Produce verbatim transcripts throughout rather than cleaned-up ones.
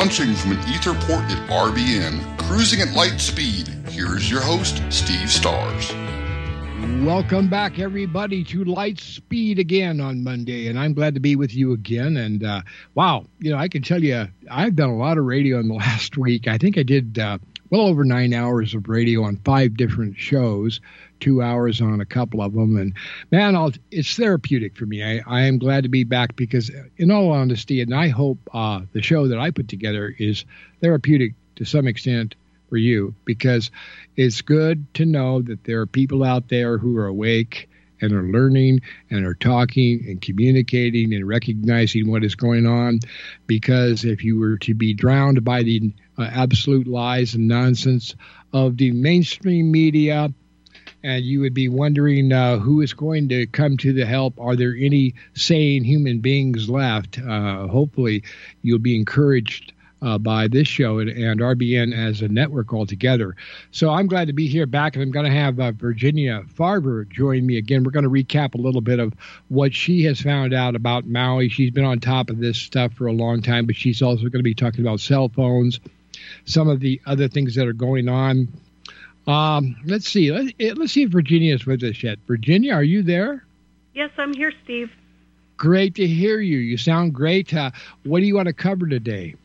Launching from an ether port at R B N, cruising at light speed, here's your host, Steve Stars. Welcome back, everybody, to Light Speed again on Monday, and I'm glad to be with you again. And, uh, wow, you know, I can tell you, I've done a lot of radio in the last week. I think I did uh, well over nine hours of radio on five different shows, two hours on a couple of them. And, man, I'll, it's therapeutic for me. I, I am glad to be back because, in all honesty, and I hope uh, the show that I put together is therapeutic to some extent for you, because it's good to know that there are people out there who are awake and are learning and are talking and communicating and recognizing what is going on. Because if you were to be drowned by the uh, absolute lies and nonsense of the mainstream media, and you would be wondering uh, who is going to come to the help, are there any sane human beings left? Uh, hopefully you'll be encouraged Uh, by this show and, and R B N as a network altogether. So I'm glad to be here back, and I'm going to have uh, Virginia Farber join me again. We're going to recap a little bit of what she has found out about Maui. She's been on top of this stuff for a long time, but she's also going to be talking about cell phones, some of the other things that are going on. Um, let's see. Let's, let's see if Virginia is with us yet. Virginia, are you there? Yes, I'm here, Steve. Great to hear you. You sound great. Uh, what do you want to cover today?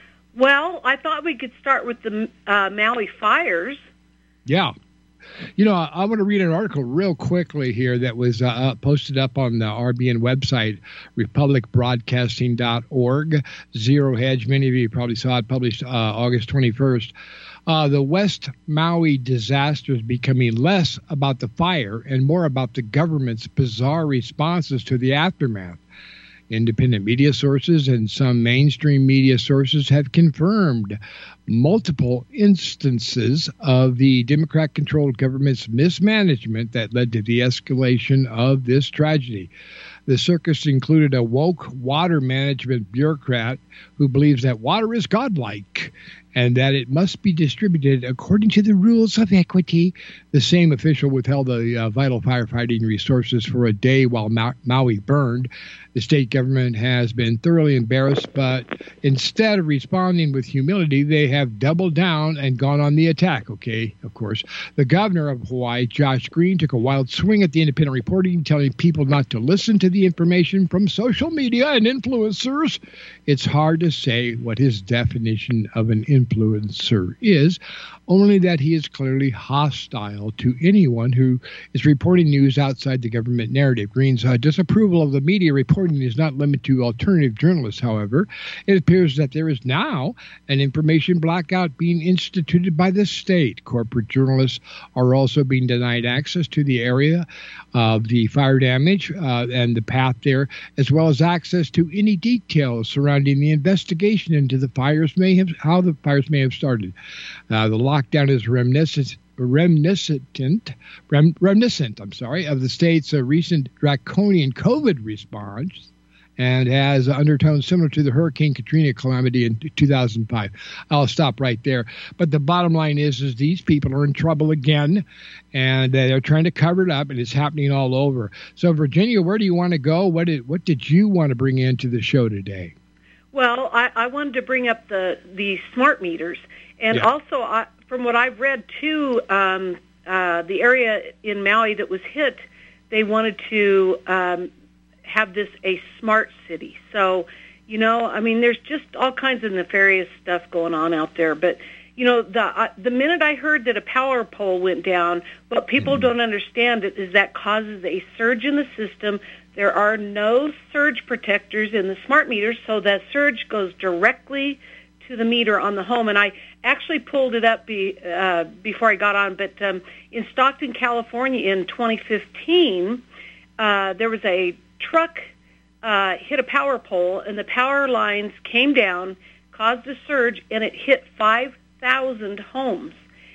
Well, I thought we could start with the uh, Maui fires. Yeah. You know, I, I want to read an article real quickly here that was uh, uh, posted up on the R B N website, republic broadcasting dot org. Zero Hedge, many of you probably saw it, published uh, August twenty-first. Uh, the West Maui disaster is becoming less about the fire and more about the government's bizarre responses to the aftermath. Independent media sources and some mainstream media sources have confirmed multiple instances of the Democrat-controlled government's mismanagement that led to the escalation of this tragedy. The circus included a woke water management bureaucrat who believes that water is godlike and that it must be distributed according to the rules of equity. The same official withheld the uh, vital firefighting resources for a day while Ma- Maui burned. The state government has been thoroughly embarrassed, but instead of responding with humility, they have doubled down and gone on the attack. Okay, of course. The governor of Hawaii, Josh Green, took a wild swing at the independent reporting, telling people not to listen to the information from social media and influencers. It's hard to say what his definition of an influencer is, only that he is clearly hostile to anyone who is reporting news outside the government narrative. Green's uh, disapproval of the media reporting is not limited to alternative journalists, however. It appears that there is now an information blackout being instituted by the state. Corporate journalists are also being denied access to the area of the fire damage uh, and the path there, as well as access to any details surrounding the investigation into the fires may have, how the fires may have started. Uh, the lockdown is reminiscent, reminiscent, rem, reminiscent, I'm sorry, of the state's uh, recent draconian COVID response, and has undertones similar to the Hurricane Katrina calamity in two thousand five. I'll stop right there. But the bottom line is, is these people are in trouble again, and they're trying to cover it up, and it's happening all over. So, Virginia, where do you want to go? What did what did you want to bring into the show today? Well, I, I wanted to bring up the, the smart meters. And yeah. also, I, from what I've read, too, um, uh, the area in Maui that was hit, they wanted to um, have this a smart city. So, you know, I mean, there's just all kinds of nefarious stuff going on out there. But, you know, the uh, the minute I heard that a power pole went down, what people mm-hmm. don't understand is that causes a surge in the system. There are no surge protectors in the smart meters, so that surge goes directly to the meter on the home. And I actually pulled it up be, uh, before I got on, but um, in Stockton, California in twenty fifteen, uh, there was a truck uh, hit a power pole, and the power lines came down, caused a surge, and it hit five thousand homes.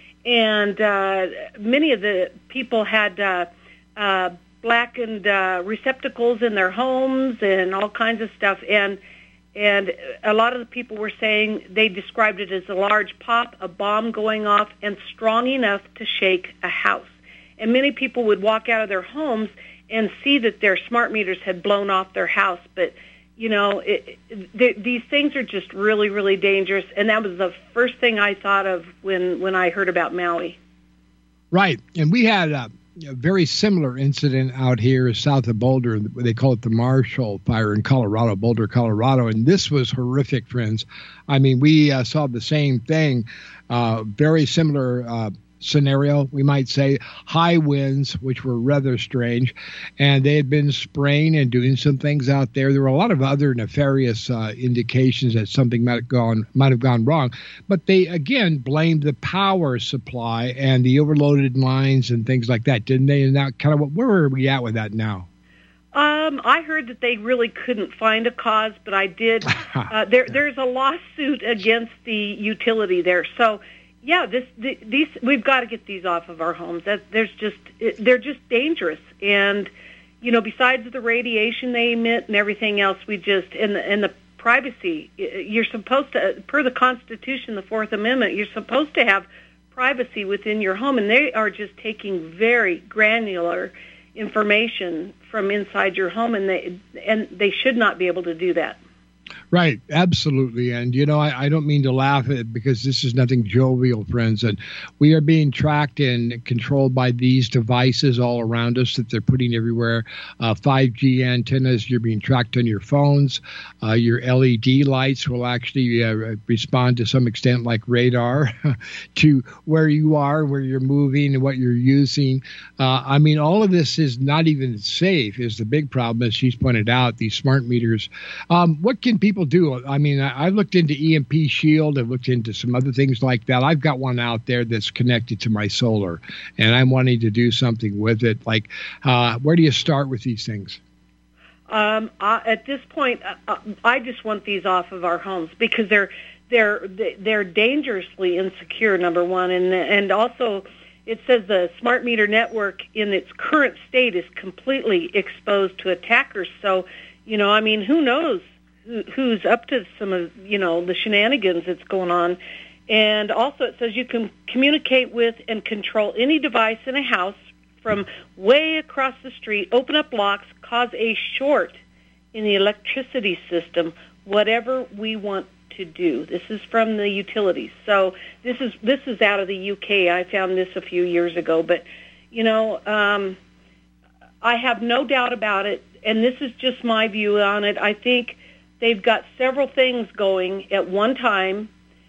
And uh, many of the people had uh, uh, blackened uh, receptacles in their homes and all kinds of stuff. And And a lot of the people were saying they described it as a large pop, a bomb going off, and strong enough to shake a house. And many people would walk out of their homes and see that their smart meters had blown off their house. But, you know, it, it, these things are just really, really dangerous. And that was the first thing I thought of when, when I heard about Maui. Right. And we had a, a very similar incident out here south of Boulder. They call it the Marshall Fire in Colorado, Boulder, Colorado. And this was horrific, friends. I mean, we uh, saw the same thing, uh, very similar uh scenario, we might say, high winds, which were rather strange, and they had been spraying and doing some things out there. There were a lot of other nefarious uh, indications that something might have gone might have gone wrong, but they again blamed the power supply and the overloaded lines and things like that, didn't they? And that kind of, where are we at with that now? Um, I heard that they really couldn't find a cause, but I did. Uh, there, there's a lawsuit against the utility there, so. Yeah, this the, these we've got to get these off of our homes. That there's just it, they're just dangerous, and you know, besides the radiation they emit and everything else, we just and the, and the privacy. You're supposed to, per the Constitution, the Fourth Amendment, you're supposed to have privacy within your home, and they are just taking very granular information from inside your home, and they and they should not be able to do that. Right, absolutely. And, you know, I, I don't mean to laugh at it because this is nothing jovial, friends. And we are being tracked and controlled by these devices all around us that they're putting everywhere. Uh, five G antennas, you're being tracked on your phones. Uh, your L E D lights will actually uh, respond to some extent like radar to where you are, where you're moving, and what you're using. Uh, I mean, all of this is not even safe is the big problem, as she's pointed out, these smart meters. Um, what can people do? I mean, I, I looked into E M P Shield. I've looked into some other things like that. I've got one out there that's connected to my solar, and I'm wanting to do something with it. Like, uh, where do you start with these things? Um, uh, at this point, uh, I just want these off of our homes because they're they're they're dangerously insecure. Number one, and and also it says the smart meter network in its current state is completely exposed to attackers. So, you know, I mean, who knows who, who's up to some of, you know, the shenanigans that's going on. And also it says you can communicate with and control any device in a house from way across the street, open up locks, cause a short in the electricity system, whatever we want to do. This is from the utilities. So this is this is out of the U K. I found this a few years ago. But, you know, um, I have no doubt about it, and this is just my view on it. I think they've got several things going at one time,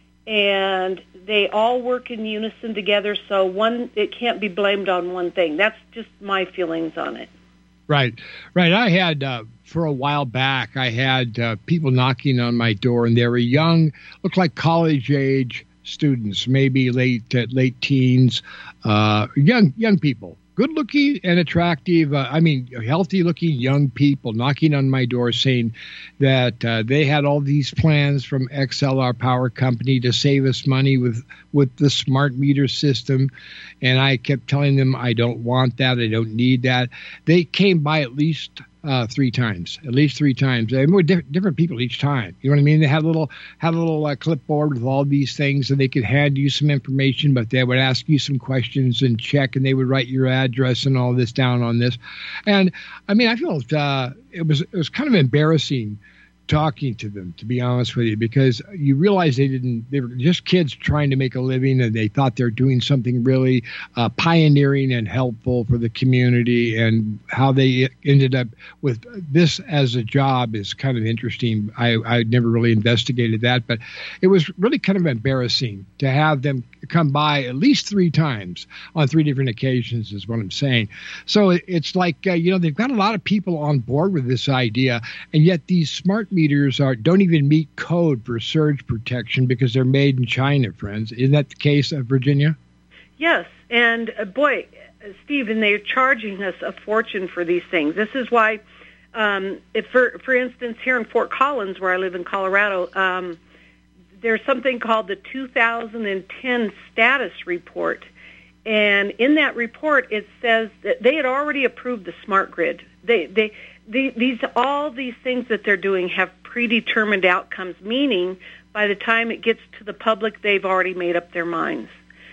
and they all work in unison together, so one it can't be blamed on one thing. That's just my feelings on it. Right, right. I had, uh, for a while back, I had uh, people knocking on my door, and they were young, looked like college-age students, maybe late uh, late teens, uh, young young people. Good-looking and attractive, uh, I mean, healthy-looking young people knocking on my door saying that uh, they had all these plans from X L, our power company, to save us money with, with the smart meter system. And I kept telling them, I don't want that. I don't need that. They came by at least uh, three times, at least three times. They were diff- different people each time. You know what I mean? They had a little, had a little uh, clipboard with all these things, and they could hand you some information, but they would ask you some questions and check, and they would write your address and all this down on this. And I mean, I felt uh, it was it was kind of embarrassing talking to them, to be honest with you, because you realize they didn't, they were just kids trying to make a living, and they thought they're doing something really uh, pioneering and helpful for the community, and how they ended up with this as a job is kind of interesting. I, I never really investigated that, but it was really kind of embarrassing to have them come by at least three times on three different occasions is what I'm saying. So it's like, uh, you know, they've got a lot of people on board with this idea, and yet these smart meters are don't even meet code for surge protection because they're made in China, friends. Isn't that the case of Virginia? Yes, and uh, boy, Steve, and they're charging us a fortune for these things. This is why, um, if for for instance, here in Fort Collins, where I live in Colorado, um, there's something called the two thousand ten status report. And in that report, it says that they had already approved the smart grid. They, they, they, these, all these things that they're doing have predetermined outcomes, meaning by the time it gets to the public, they've already made up their minds.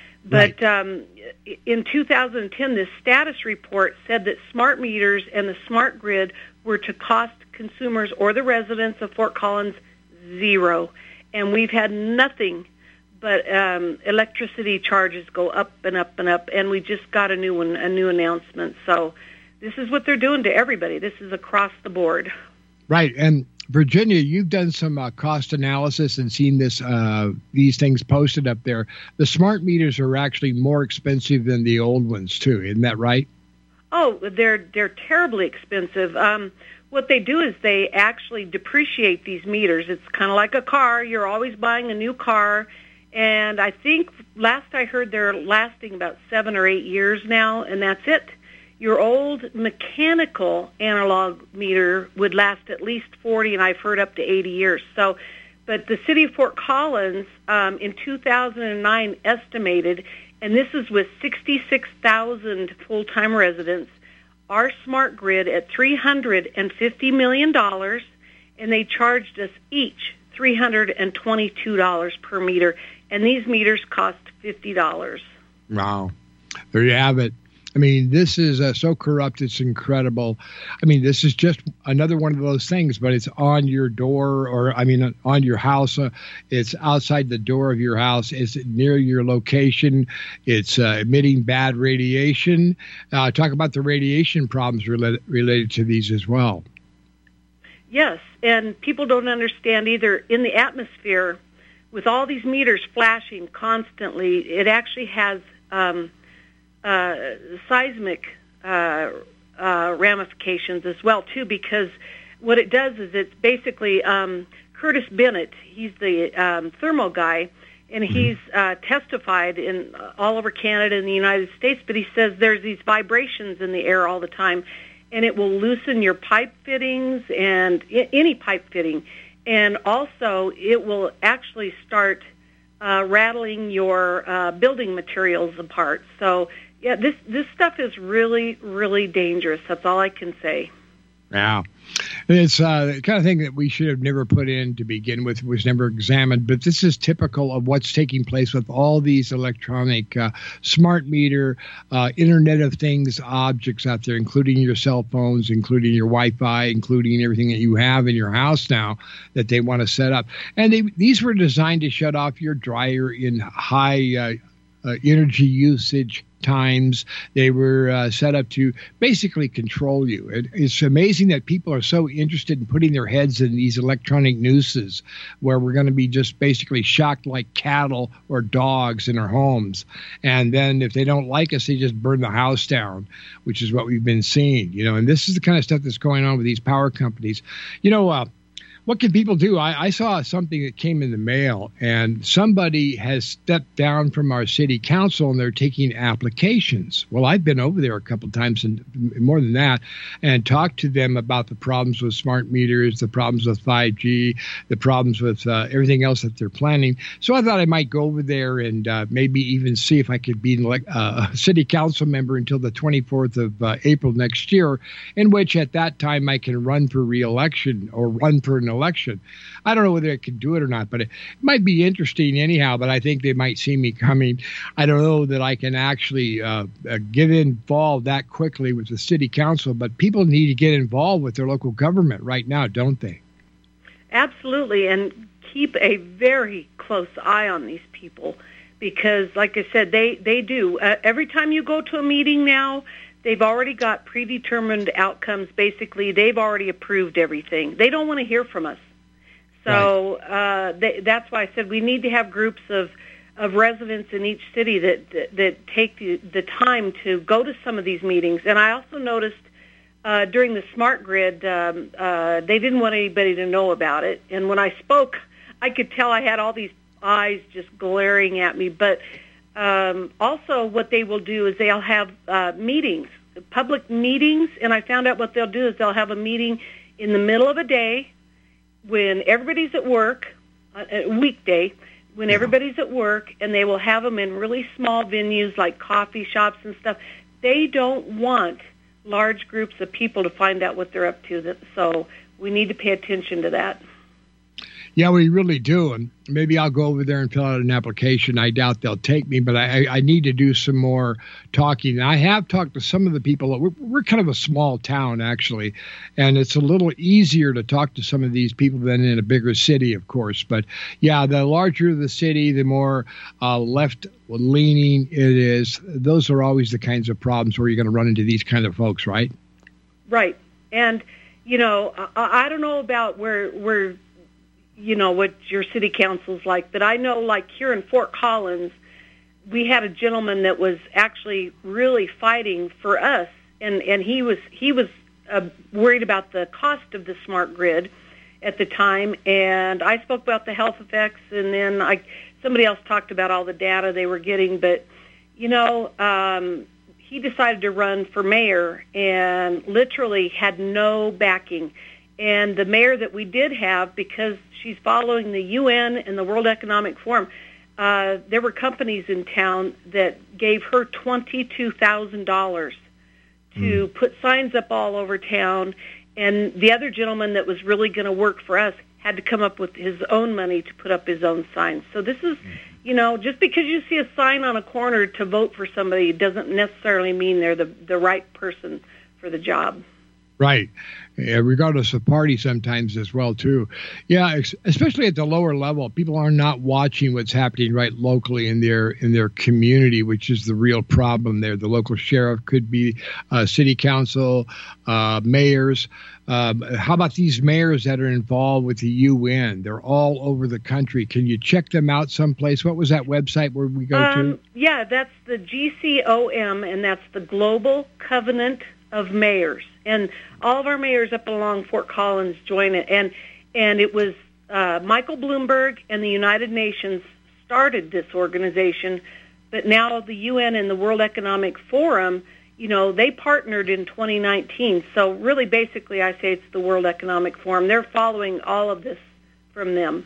But right. um, in two thousand ten, this status report said that smart meters and the smart grid were to cost consumers or the residents of Fort Collins zero. And we've had nothing but um, electricity charges go up and up and up, and we just got a new one, a new announcement. So this is what they're doing to everybody. This is across the board. Right, and Virginia, you've done some uh, cost analysis and seen this uh, these things posted up there. The smart meters are actually more expensive than the old ones, too. Isn't that right? Oh, they're they're terribly expensive. Um, what they do is they actually depreciate these meters. It's kind of like a car. You're always buying a new car. And I think last I heard they're lasting about seven or eight years now, and that's it. Your old mechanical analog meter would last at least forty, and I've heard up to eighty years. So, but the city of Fort Collins um, in two thousand nine estimated, and this is with sixty-six thousand full-time residents, our smart grid at three hundred fifty million dollars, and they charged us each three hundred twenty-two dollars per meter, and these meters cost fifty dollars. Wow. There you have it. I mean, this is uh, so corrupt, it's incredible. I mean, this is just another one of those things, but it's on your door, or, I mean, on your house. Uh, it's outside the door of your house. It's near your location. It's uh, emitting bad radiation. Uh, talk about the radiation problems related, related to these as well. Yes, and people don't understand either. In the atmosphere, with all these meters flashing constantly, it actually has um, uh, seismic uh, uh, ramifications as well, too, because what it does is it's basically um, Curtis Bennett, he's the um, thermal guy, and he's uh, testified in uh, all over Canada and the United States, but he says there's these vibrations in the air all the time, and it will loosen your pipe fittings and I- any pipe fitting. And also, it will actually start uh, rattling your uh, building materials apart. So, yeah, this, this stuff is really, really dangerous. That's all I can say. Yeah. It's uh, the kind of thing that we should have never put in to begin with, was never examined. But this is typical of what's taking place with all these electronic uh, smart meter, uh, Internet of Things objects out there, including your cell phones, including your Wi-Fi, including everything that you have in your house now that they want to set up. And they, these were designed to shut off your dryer in high uh, uh, energy usage times. They were uh, set up to basically control you. It, it's amazing that people are so interested in putting their heads in these electronic nooses where we're going to be just basically shocked like cattle or dogs in our homes. And then if they don't like us, they just burn the house down, which is what we've been seeing, you know, and this is the kind of stuff that's going on with these power companies. You know, uh, what can people do? I, I saw something that came in the mail, and somebody has stepped down from our city council, and they're taking applications. Well, I've been over there a couple of times, and more than that, and talked to them about the problems with smart meters, the problems with five G, the problems with uh, everything else that they're planning. So I thought I might go over there and uh, maybe even see if I could be uh, a city council member until the twenty-fourth of uh, April next year, in which at that time I can run for re-election or run for an election. election. I don't know whether I can do it or not, but it might be interesting anyhow, but I think they might see me coming. I don't know that I can actually uh, uh, get involved that quickly with the city council, but people need to get involved with their local government right now, don't they? Absolutely, and keep a very close eye on these people because, like I said, they, they do. Uh, every time you go to a meeting now, they've already got predetermined outcomes. Basically, they've already approved everything. They don't want to hear from us. So right. uh, they, that's why I said we need to have groups of, of residents in each city that, that, that take the, the time to go to some of these meetings. And I also noticed uh, during the smart grid, um, uh, they didn't want anybody to know about it. And when I spoke, I could tell I had all these eyes just glaring at me. But Um, also, what they will do is they'll have uh, meetings, public meetings, and I found out what they'll do is they'll have a meeting in the middle of a day when everybody's at work, uh, a weekday, when everybody's at work, and they will have them in really small venues like coffee shops and stuff. They don't want large groups of people to find out what they're up to, so we need to pay attention to that. Yeah, we really do. And maybe I'll go over there and fill out an application. I doubt they'll take me, but I, I need to do some more talking. I have talked to some of the people. We're, we're kind of a small town, actually, and it's a little easier to talk to some of these people than in a bigger city, of course. But, yeah, the larger the city, the more uh, left-leaning it is. Those are always the kinds of problems where you're going to run into these kind of folks, right? Right. And, you know, I, I don't know about where where – you know, what your city council's like. But I know, like, here in Fort Collins, we had a gentleman that was actually really fighting for us, and, and he was he was uh, worried about the cost of the smart grid at the time, and I spoke about the health effects, and then I somebody else talked about all the data they were getting, but, you know, um, he decided to run for mayor and literally had no backing. And the mayor that we did have, because she's following the U N and the World Economic Forum, uh, there were companies in town that gave her twenty-two thousand dollars to mm. put signs up all over town. And the other gentleman that was really going to work for us had to come up with his own money to put up his own signs. So this is, you know, just because you see a sign on a corner to vote for somebody doesn't necessarily mean they're the, the right person for the job. Right. Uh, regardless of party sometimes as well, too. Yeah, ex- especially at the lower level, people are not watching what's happening right locally in their in their community, which is the real problem there. The local sheriff could be uh, city council, uh, mayors. Um, how about these mayors that are involved with the U N? They're all over the country. Can you check them out someplace? What was that website where we go um, to? Yeah, that's the G C O M, and that's the Global Covenant of Mayors. And all of our mayors up along Fort Collins join it. And and it was uh, Michael Bloomberg and the United Nations started this organization, but now the U N and the World Economic Forum, you know, they partnered in twenty nineteen. So really, basically, I say it's the World Economic Forum. They're following all of this from them.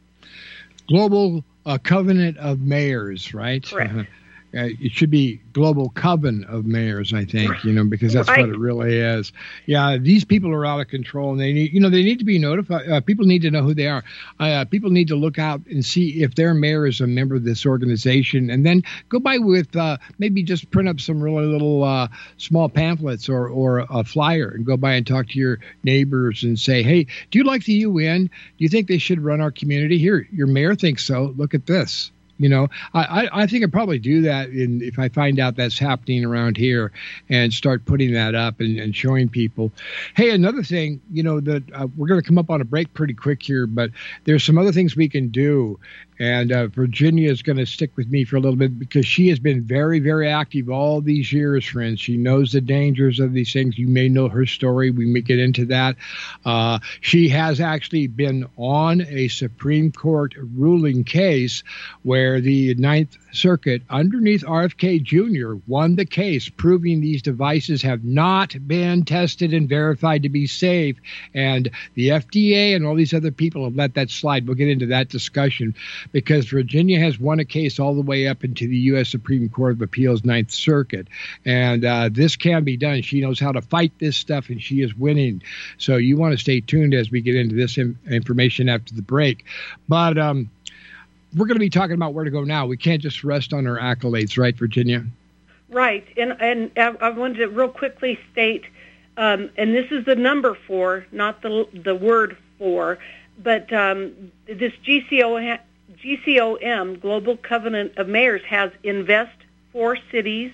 Global uh, Covenant of Mayors, right? Correct. Uh-huh. Uh, it should be Global Coven of Mayors, I think, you know, because that's right. What it really is. Yeah, these people are out of control, and they need, you know, they need to be notified. Uh, people need to know who they are. Uh, people need to look out and see if their mayor is a member of this organization, and then go by with uh, maybe just print up some really little uh, small pamphlets or, or a flyer and go by and talk to your neighbors and say, hey, do you like the U N? Do you think they should run our community? Here, your mayor thinks so. Look at this. You know, I, I think I'd probably do that in, if I find out that's happening around here and start putting that up and, and showing people. Hey, another thing, you know, that uh, we're going to come up on a break pretty quick here, but there's some other things we can do. And uh, Virginia is going to stick with me for a little bit because she has been very, very active all these years, friends. She knows the dangers of these things. You may know her story. We may get into that. Uh, she has actually been on a Supreme Court ruling case where the Ninth Circuit, underneath R F K Junior, won the case, proving these devices have not been tested and verified to be safe. And the F D A and all these other people have let that slide. We'll get into that discussion, because Virginia has won a case all the way up into the U S Supreme Court of Appeals, Ninth Circuit. And uh, this can be done. She knows how to fight this stuff, and she is winning. So you want to stay tuned as we get into this in- information after the break. But um, we're going to be talking about where to go now. We can't just rest on our accolades, right, Virginia? Right. And, and I wanted to real quickly state, um, and this is the number four, not the, the word for, but um, this G C O M, G C O M, Global Covenant of Mayors, has Invest for Cities,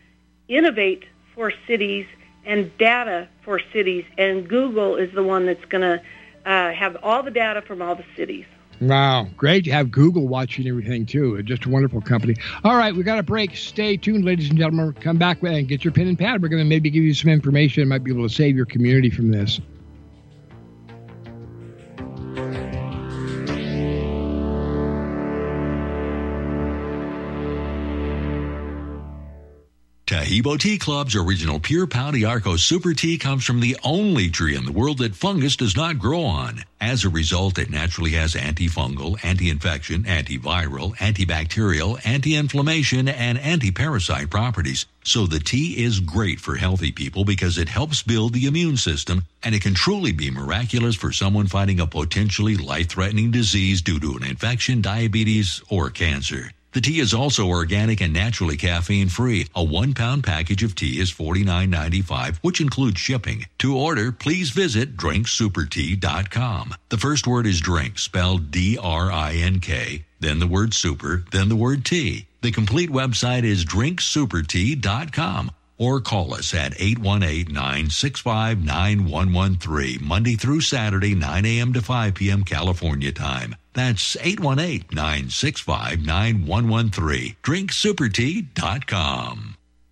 Innovate for Cities, and Data for Cities. And Google is the one that's going to uh, have all the data from all the cities. Wow. Great to have Google watching everything, too. Just a wonderful company. All right. We got a break. Stay tuned, ladies and gentlemen. Come back and get your pen and pad. We're going to maybe give you some information that might be able to save your community from this. Tahibo Tea Club's original Pure Pau d'Arco Super Tea comes from the only tree in the world that fungus does not grow on. As a result, it naturally has antifungal, anti-infection, antiviral, antibacterial, anti-inflammation, and anti-parasite properties. So the tea is great for healthy people because it helps build the immune system, and it can truly be miraculous for someone fighting a potentially life-threatening disease due to an infection, diabetes, or cancer. The tea is also organic and naturally caffeine-free. A one-pound package of tea is forty-nine ninety-five, which includes shipping. To order, please visit drink super tea dot com. The first word is drink, spelled D R I N K, then the word super, then the word tea. The complete website is drink super tea dot com. Or call us at eight one eight, nine six five, nine one one three, Monday through Saturday, nine a.m. to five p.m. California time. That's eight one eight, nine six five, nine one one three. drink super tea dot com.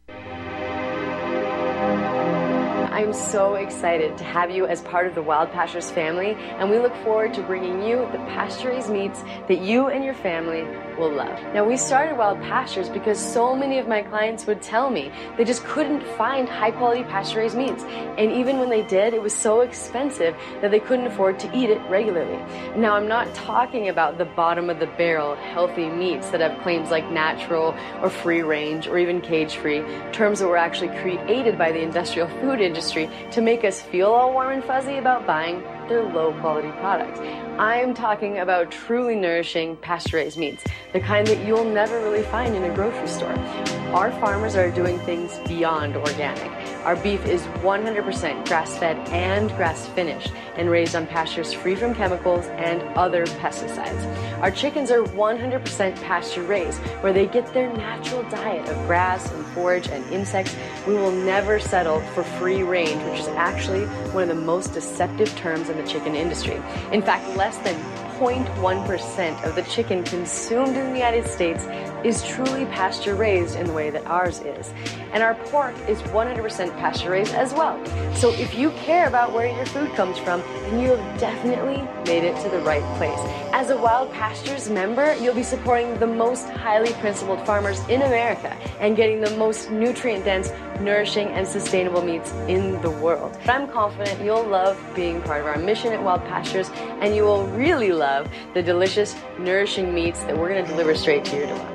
I'm so excited to have you as part of the Wild Pastures family, and we look forward to bringing you the pasture-raised meats that you and your family will love. Now, we started Wild Pastures because so many of my clients would tell me they just couldn't find high-quality pasture-raised meats, and even when they did, it was so expensive that they couldn't afford to eat it regularly. Now, I'm not talking about the bottom-of-the-barrel healthy meats that have claims like natural or free-range or even cage-free, terms that were actually created by the industrial food industry to make us feel all warm and fuzzy about buying their low-quality products. I'm talking about truly nourishing pasture-raised meats, the kind that you'll never really find in a grocery store. Our farmers are doing things beyond organic. Our beef is one hundred percent grass-fed and grass-finished and raised on pastures free from chemicals and other pesticides. Our chickens are one hundred percent pasture-raised, where they get their natural diet of grass and forage and insects. We will never settle for free range, which is actually one of the most deceptive terms in the chicken industry. In fact, less than zero point one percent of the chicken consumed in the United States is truly pasture-raised in the way that ours is. And our pork is one hundred percent pasture-raised as well. So if you care about where your food comes from, then you have definitely made it to the right place. As a Wild Pastures member, you'll be supporting the most highly principled farmers in America and getting the most nutrient-dense, nourishing, and sustainable meats in the world. But I'm confident you'll love being part of our mission at Wild Pastures, and you will really love the delicious, nourishing meats that we're going to deliver straight to your door.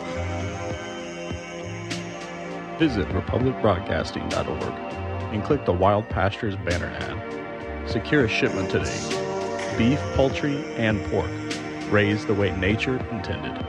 Visit republic broadcasting dot org and click the Wild Pastures banner ad. Secure a shipment today. Beef, poultry, and pork, raised the way nature intended.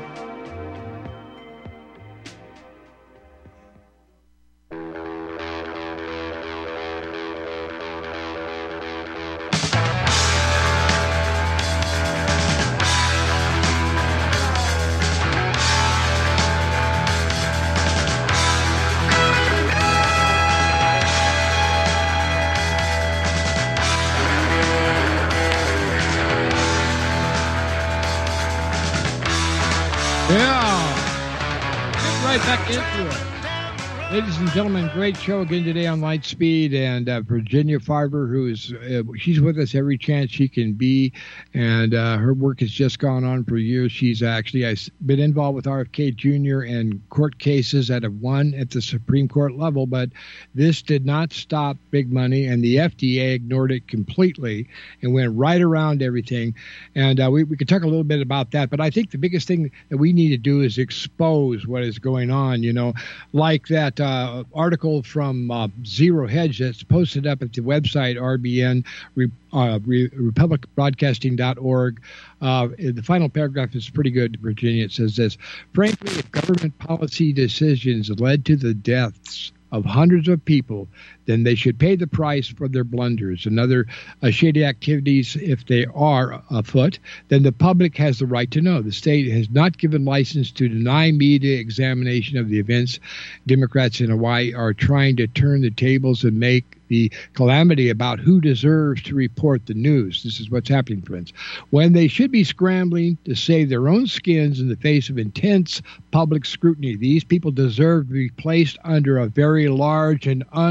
Ladies and gentlemen, great show again today on Lightspeed, and uh, Virginia Farber, who is uh, she's with us every chance she can be, and uh, her work has just gone on for years. She's actually I've been involved with R F K Junior and court cases that have won at the Supreme Court level, but this did not stop big money, and the F D A ignored it completely and went right around everything. And uh, we, we could talk a little bit about that, but I think the biggest thing that we need to do is expose what is going on, you know, like that Uh, article from uh, Zero Hedge that's posted up at the website R B N, uh, republic broadcasting dot org. Uh, the final paragraph is pretty good, Virginia. It says this: frankly, if government policy decisions led to the deaths of hundreds of people, then they should pay the price for their blunders and other uh, shady activities. If they are afoot, then the public has the right to know. The state has not given license to deny media examination of the events. Democrats in Hawaii are trying to turn the tables and make the calamity about who deserves to report the news. This is what's happening, friends. When they should be scrambling to save their own skins in the face of intense public scrutiny, these people deserve to be placed under a very large and uncomfortable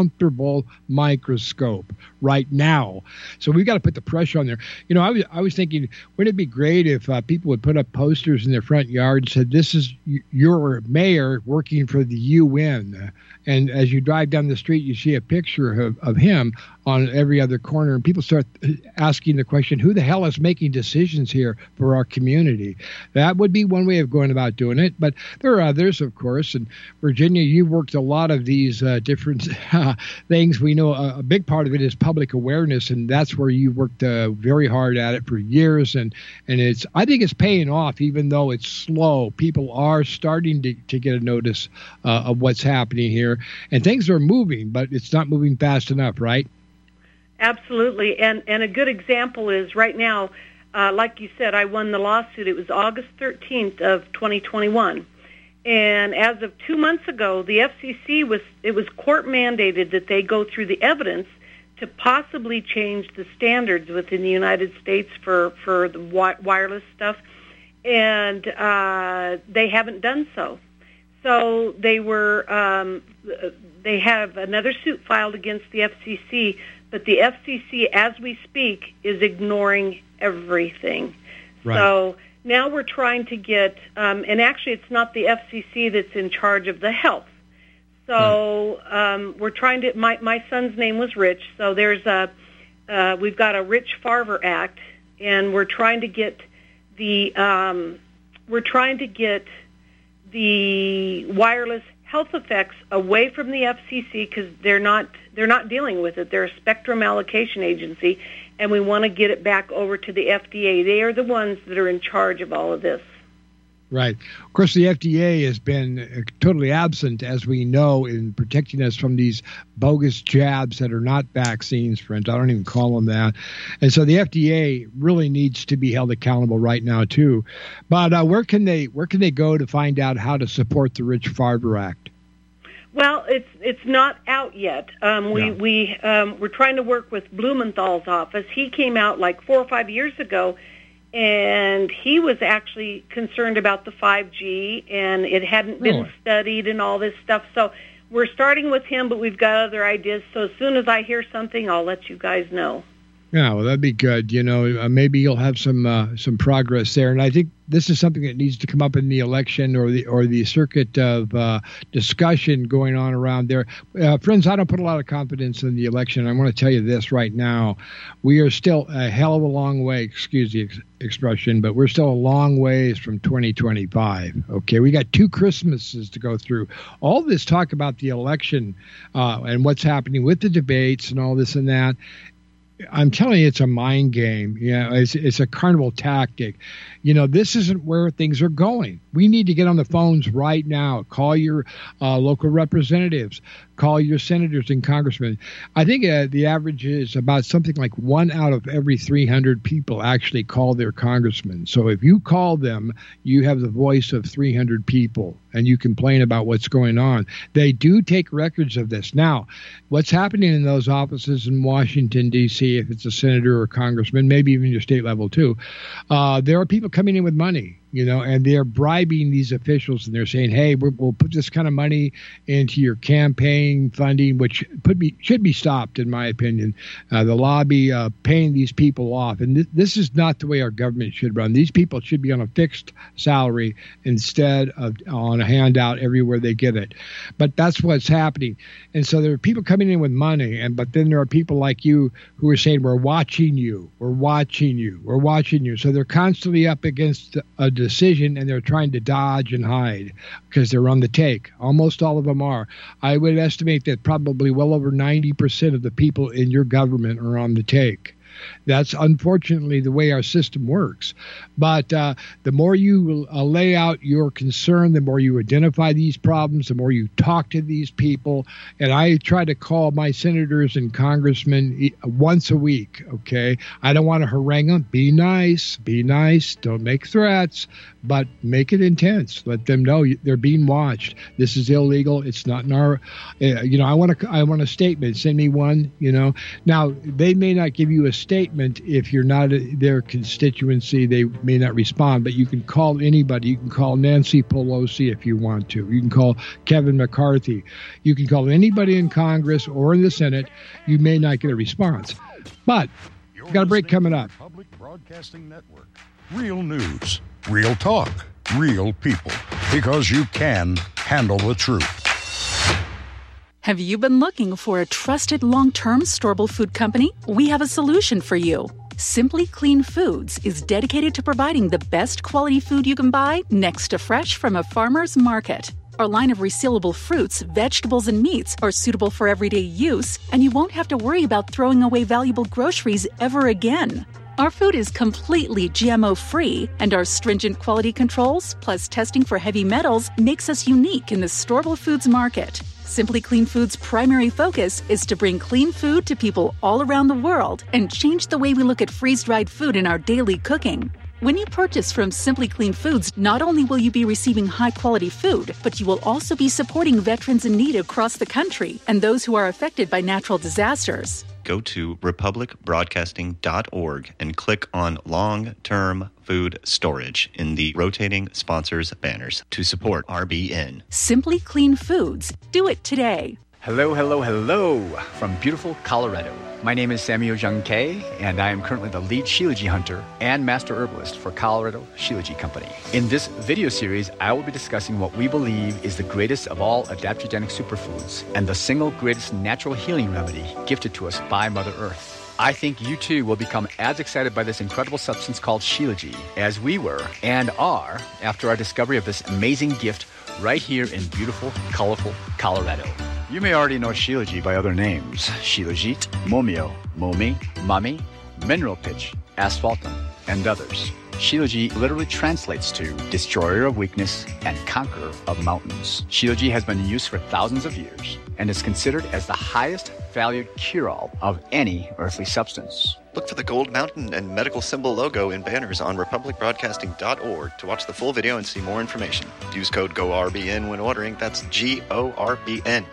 comfortable microscope right now. So we've got to put the pressure on there. You know, I was, I was thinking, wouldn't it be great if uh, people would put up posters in their front yard and said, this is your mayor working for the U N. And as you drive down the street, you see a picture of, of him on every other corner. And people start asking the question, who the hell is making decisions here for our community? That would be one way of going about doing it. But there are others, of course. And Virginia, you've worked a lot of these uh, different uh, things. We know a, a big part of it is public awareness. And that's where you worked uh, very hard at it for years. And, and it's I think it's paying off, even though it's slow. People are starting to, to get a notice uh, of what's happening here. And things are moving, but it's not moving fast enough, right? Absolutely. And and a good example is right now, uh, like you said, I won the lawsuit. It was August thirteenth of twenty twenty-one. And as of two months ago, the F C C was, it was court mandated that they go through the evidence to possibly change the standards within the United States for, for the wi- wireless stuff. And uh, they haven't done so. So they were, um, they have another suit filed against the F C C, but the F C C, as we speak, is ignoring everything. Right. So now we're trying to get, um, and actually it's not the F C C that's in charge of the health. So right. um, we're trying to, my, my son's name was Rich, so there's a, uh, we've got a Rich Farver Act, and we're trying to get the, um, we're trying to get the wireless health effects away from the F C C because they're not they're not dealing with it. They're a spectrum allocation agency, and we want to get it back over to the F D A. They are the ones that are in charge of all of this. Right. Of course, the F D A has been totally absent, as we know, in protecting us from these bogus jabs that are not vaccines, friends. I don't even call them that. And so the F D A really needs to be held accountable right now, too. But uh, where can they where can they go to find out how to support the Rich Farver Act? Well, it's it's not out yet. Um, we, no. we, um, we're trying to work with Blumenthal's office. He came out like four or five years ago, and he was actually concerned about the five G, and it hadn't been really? studied and all this stuff. So we're starting with him, but we've got other ideas. So as soon as I hear something, I'll let you guys know. Yeah, well, that'd be good. You know, uh, maybe you'll have some uh, some progress there. And I think this is something that needs to come up in the election or the or the circuit of uh, discussion going on around there. Uh, friends, I don't put a lot of confidence in the election. I want to tell you this right now. We are still a hell of a long way, excuse the ex- expression, but we're still a long ways from twenty twenty-five. Okay, we got two Christmases to go through. All this talk about the election uh, and what's happening with the debates and all this and that, I'm telling you, it's a mind game. You know, it's it's a carnival tactic. You know, this isn't where things are going. We need to get on the phones right now. Call your uh, local representatives. Call your senators and congressmen. I think uh, the average is about something like one out of every three hundred people actually call their congressman. So if you call them, you have the voice of three hundred people, and you complain about what's going on. They do take records of this. Now, what's happening in those offices in Washington, D C, if it's a senator or a congressman, maybe even your state level too, uh, there are people coming in with money. You know, and they're bribing these officials, and they're saying, "Hey, we're, we'll put this kind of money into your campaign funding," which put be, should be stopped, in my opinion. Uh, the lobby uh, paying these people off, and th- this is not the way our government should run. These people should be on a fixed salary instead of on a handout everywhere they get it. But that's what's happening, and so there are people coming in with money, and but then there are people like you who are saying, "We're watching you, we're watching you, we're watching you." So they're constantly up against a decision, and they're trying to dodge and hide because they're on the take. Almost all of them are. I would estimate that probably well over ninety percent of the people in your government are on the take. That's unfortunately the way our system works. But uh, the more you uh, lay out your concern, the more you identify these problems, the more you talk to these people. And I try to call my senators and congressmen once a week, okay? I don't want to harangue them. Be nice. Be nice. Don't make threats. but make it intense. Let them know they're being watched. This is illegal. It's not in our, uh, you know, I want a, I want a statement. Send me one, you know. Now, they may not give you a statement if you're not a, their constituency. They may not respond, but you can call anybody. You can call Nancy Pelosi if you want to. You can call Kevin McCarthy. You can call anybody in Congress or in the Senate. You may not get a response. But we've got a break coming up. Public Broadcasting Network. Real news, real talk, real people. Because you can handle the truth. Have you been looking for a trusted long-term storable food company? We have a solution for you. Simply Clean Foods is dedicated to providing the best quality food you can buy next to fresh from a farmer's market. Our line of resealable fruits, vegetables, and meats are suitable for everyday use, and you won't have to worry about throwing away valuable groceries ever again. Our food is completely G M O-free, and our stringent quality controls, plus testing for heavy metals, makes us unique in the storable foods market. Simply Clean Foods' primary focus is to bring clean food to people all around the world and change the way we look at freeze-dried food in our daily cooking. When you purchase from Simply Clean Foods, not only will you be receiving high-quality food, but you will also be supporting veterans in need across the country and those who are affected by natural disasters. Go to republic broadcasting dot org and click on Long-Term Food Storage in the rotating sponsors banners to support R B N. Simply Clean Foods. Do it today. Hello, hello, hello from beautiful Colorado. My name is Samuel Jung Kei, and I am currently the lead Shilajit hunter and master herbalist for Colorado Shilajit Company. In this video series, I will be discussing what we believe is the greatest of all adaptogenic superfoods and the single greatest natural healing remedy gifted to us by Mother Earth. I think you too will become as excited by this incredible substance called Shilajit as we were and are after our discovery of this amazing gift right here in beautiful, colorful Colorado. You may already know Shilajit by other names: Shilajit, Momio, Momi, Mami, Mineral Pitch, Asphaltum, and others. Shilajit literally translates to destroyer of weakness and conqueror of mountains. Shilajit has been in use for thousands of years and is considered as the highest valued cure-all of any earthly substance. Look for the Gold Mountain and medical symbol logo in banners on republic broadcasting dot org to watch the full video and see more information. Use code G O R B N when ordering. That's G O R B N.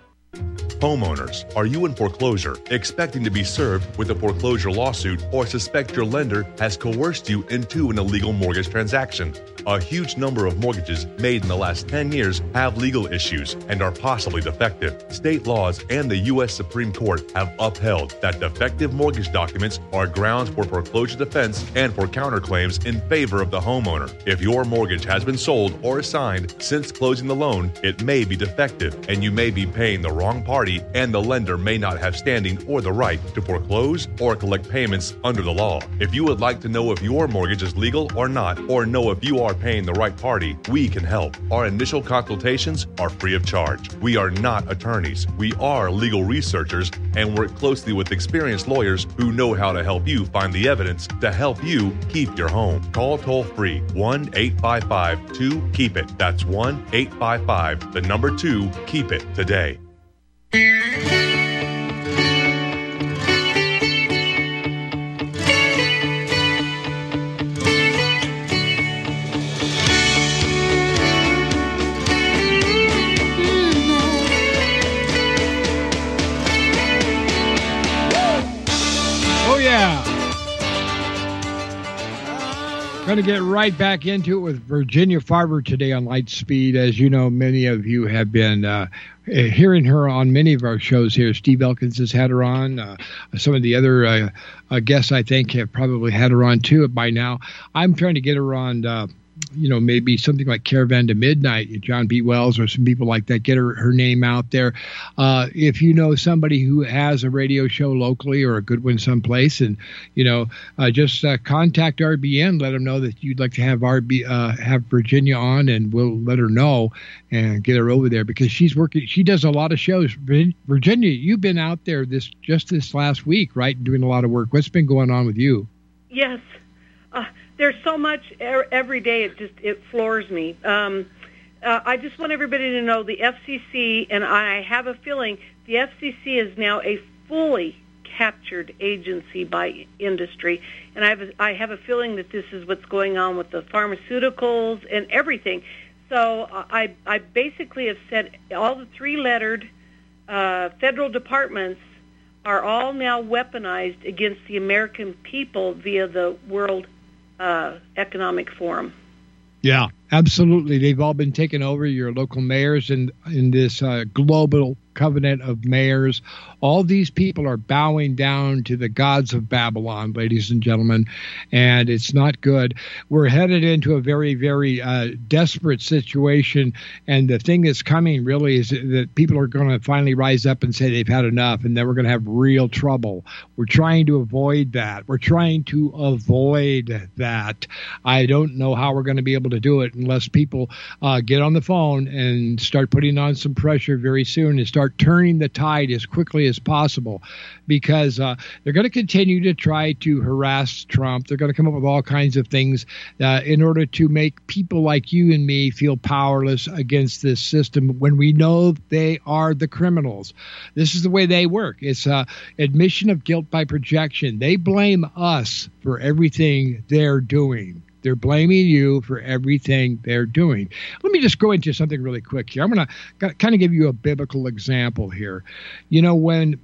Homeowners, are you in foreclosure, expecting to be served with a foreclosure lawsuit, or suspect your lender has coerced you into an illegal mortgage transaction? A huge number of mortgages made in the last ten years have legal issues and are possibly defective. State laws and the U S Supreme Court have upheld that defective mortgage documents are grounds for foreclosure defense and for counterclaims in favor of the homeowner. If your mortgage has been sold or assigned since closing the loan, it may be defective and you may be paying the wrong party, and the lender may not have standing or the right to foreclose or collect payments under the law. If you would like to know if your mortgage is legal or not, or know if you are paying the right party, we can help. Our initial consultations are free of charge. We are not attorneys. We are legal researchers and work closely with experienced lawyers who know how to help you find the evidence to help you keep your home. Call toll-free one eight five five two keep it. That's one eight five five, the number two, keep it today. Oh, yeah. Going to get right back into it with Virginia Farber today on Lightspeed. As you know, many of you have been uh, hearing her on many of our shows here. Steve Elkins has had her on. Uh, some of the other uh, uh, guests, I think, have probably had her on, too, by now. I'm trying to get her on, uh, you know, maybe something like Caravan to Midnight, John B. Wells or some people like that, get her, her name out there. Uh, if you know somebody who has a radio show locally or a good one someplace, and, you know, uh, just uh, contact R B N, let them know that you'd like to have R B, uh, have Virginia on, and we'll let her know and get her over there, because she's working, she does a lot of shows. Virginia, you've been out there this just this last week, right, doing a lot of work. What's been going on with you? Yes. Uh, there's so much er- every day. It just it floors me. Um, uh, I just want everybody to know the F C C, and I have a feeling the F C C is now a fully captured agency by industry. And I have a, I have a feeling that this is what's going on with the pharmaceuticals and everything. So uh, I, I basically have said all the three-lettered uh, federal departments are all now weaponized against the American people via the World uh, Economic Forum. Yeah, absolutely. They've all been taken over, your local mayors in, in this uh, global covenant of mayors. All these people are bowing down to the gods of Babylon, ladies and gentlemen, and it's not good. We're headed into a very, very uh, desperate situation, and the thing that's coming really is that people are going to finally rise up and say they've had enough, and then we're going to have real trouble. We're trying to avoid that. We're trying to avoid that. I don't know how we're going to be able to do it unless people uh, get on the phone and start putting on some pressure very soon and start turning the tide as quickly as possible, because uh, they're going to continue to try to harass Trump. They're going to come up with all kinds of things uh, in order to make people like you and me feel powerless against this system when we know they are the criminals. This is the way they work. It's uh, admission of guilt by projection. They blame us for everything they're doing. They're blaming you for everything they're doing. Let me just go into something really quick here. I'm going to kind of give you a biblical example here. You know, when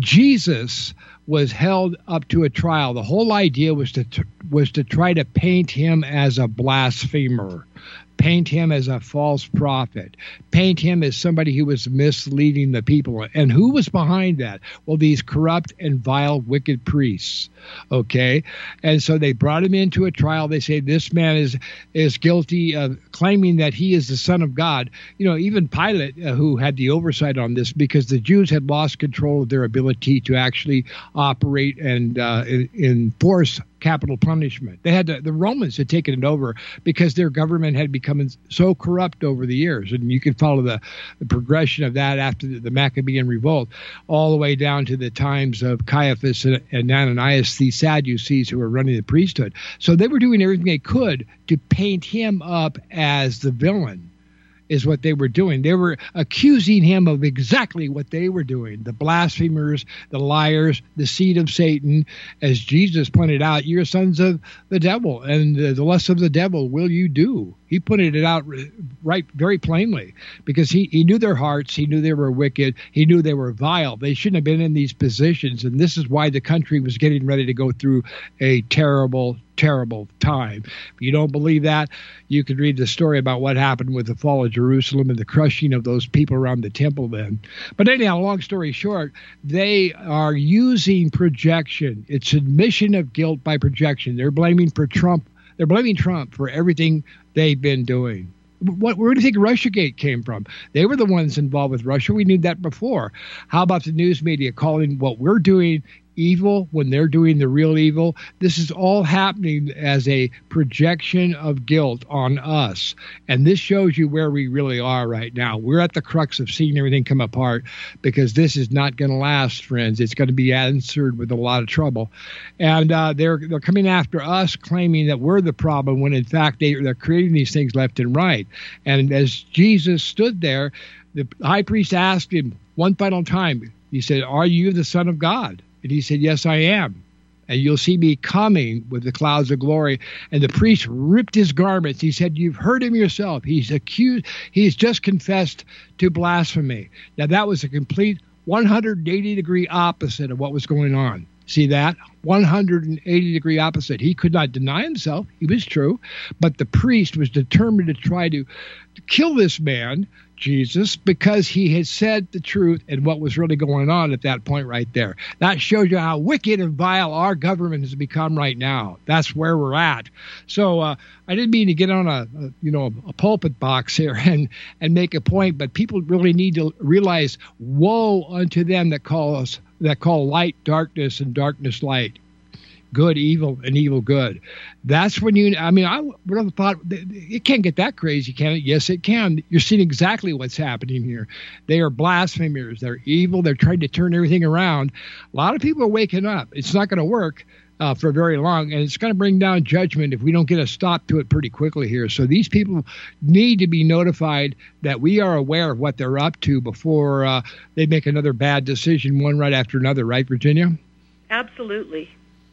Jesus was held up to a trial, the whole idea was to was to try to paint him as a blasphemer, paint him as a false prophet, paint him as somebody who was misleading the people. And who was behind that? Well, these corrupt and vile, wicked priests. Okay. And so they brought him into a trial. They say this man is is guilty of claiming that he is the Son of God. You know, even Pilate, uh, who had the oversight on this, because the Jews had lost control of their ability to actually operate and uh, enforce capital punishment. They had to, the Romans had taken it over because their government had become so corrupt over the years. And you can follow the, the progression of that after the, the Maccabean revolt, all the way down to the times of Caiaphas and, and Ananias, the Sadducees who were running the priesthood. So they were doing everything they could to paint him up as the villain, is what they were doing. They were accusing him of exactly what they were doing. The blasphemers, the liars, the seed of Satan. As Jesus pointed out, you're sons of the devil, and the lusts of the devil will you do. He pointed it out right very plainly, because he, he knew their hearts. He knew they were wicked. He knew they were vile. They shouldn't have been in these positions. And this is why the country was getting ready to go through a terrible, terrible time. If you don't believe that, you could read the story about what happened with the fall of Jerusalem and the crushing of those people around the temple then. But anyhow, long story short, they are using projection. It's admission of guilt by projection. They're blaming for Trump. They're blaming Trump for everything they've been doing. What, where do you think Russiagate came from? They were the ones involved with Russia. We knew that before. How about the news media calling what we're doing evil when they're doing the real evil? This is all happening as a projection of guilt on us. And this shows you where we really are right now. We're at the crux of seeing everything come apart, because this is not going to last, friends. It's going to be answered with a lot of trouble. And uh, they're they're coming after us, claiming that we're the problem, when in fact they, they're creating these things left and right. And as Jesus stood there, the high priest asked him one final time, he said, "Are you the Son of God?" And he said, "Yes, I am. And you'll see me coming with the clouds of glory." And the priest ripped his garments. He said, "You've heard him yourself. He's accused. He's just confessed to blasphemy." Now, that was a complete one hundred eighty degree opposite of what was going on. See that? one hundred eighty degree opposite. He could not deny himself. He was true. But the priest was determined to try to, to kill this man, Jesus, because he had said the truth and what was really going on at that point right there. That shows you how wicked and vile our government has become right now. That's where we're at. So uh, I didn't mean to get on a, a you know a pulpit box here and and make a point, but people really need to realize, woe unto them that call us that call light darkness and darkness light, good evil and evil good. That's when you, I mean, I would have thought it can't get that crazy, can it? Yes, it can. You're seeing exactly what's happening here. They are blasphemers. They're evil. They're trying to turn everything around. A lot of people are waking up. It's not going to work uh, for very long, and it's going to bring down judgment if we don't get a stop to it pretty quickly here. So these people need to be notified that we are aware of what they're up to before uh, they make another bad decision, one right after another. Right, Virginia? Absolutely.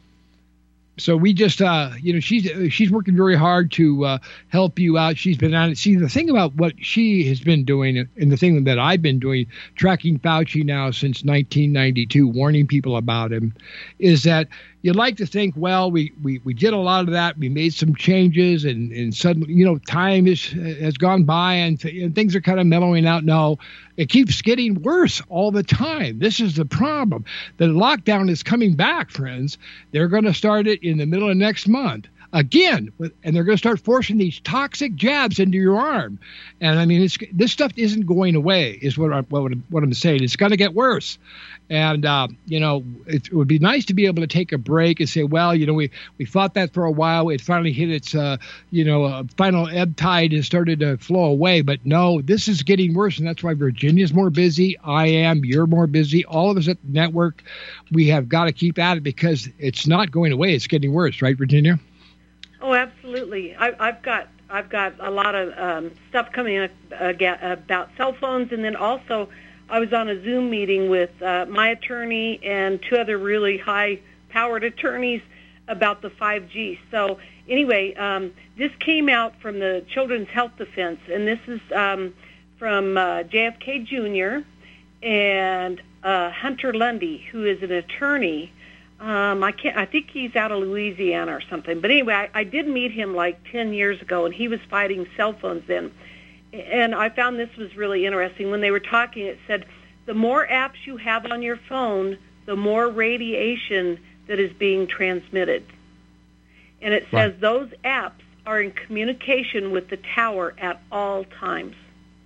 So we just, uh, you know, she's she's working very hard to uh, help you out. She's been on it. See, the thing about what she has been doing, and the thing that I've been doing, tracking Fauci now since nineteen ninety-two, warning people about him, is that you'd like to think, well, we, we, we did a lot of that. We made some changes, and, and suddenly, you know, time is, has gone by, and, th- and things are kind of mellowing out. No, it keeps getting worse all the time. This is the problem. The lockdown is coming back, friends. They're going to start it in the middle of next month again, and they're going to start forcing these toxic jabs into your arm. And I mean, it's, this stuff isn't going away, is what I'm, what, what I'm saying. It's going to get worse. And, uh, you know, it, it would be nice to be able to take a break and say, well, you know, we, we fought that for a while. It finally hit its, uh, you know, uh, final ebb tide and started to flow away. But no, this is getting worse. And that's why Virginia's more busy. I am. You're more busy. All of us at the network, we have got to keep at it because it's not going away. It's getting worse. Right, Virginia? Oh, absolutely. I, I've got I've got a lot of um, stuff coming up uh, about cell phones, and then also I was on a Zoom meeting with uh, my attorney and two other really high-powered attorneys about the five G. So anyway, um, this came out from the Children's Health Defense, and this is um, from uh, J F K Junior and uh, Hunter Lundy, who is an attorney. Um, I can't. I think he's out of Louisiana or something. But anyway, I, I did meet him like ten years ago, and he was fighting cell phones then. And I found this was really interesting. When they were talking, it said, the more apps you have on your phone, the more radiation that is being transmitted. And it says right. Those apps are in communication with the tower at all times.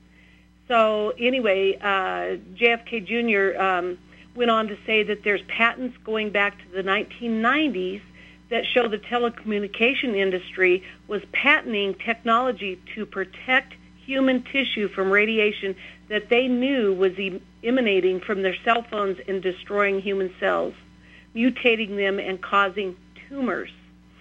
So anyway, uh, J F K Junior um, went on to say that there's patents going back to the nineteen nineties that show the telecommunication industry was patenting technology to protect human tissue from radiation that they knew was e- emanating from their cell phones and destroying human cells, mutating them and causing tumors.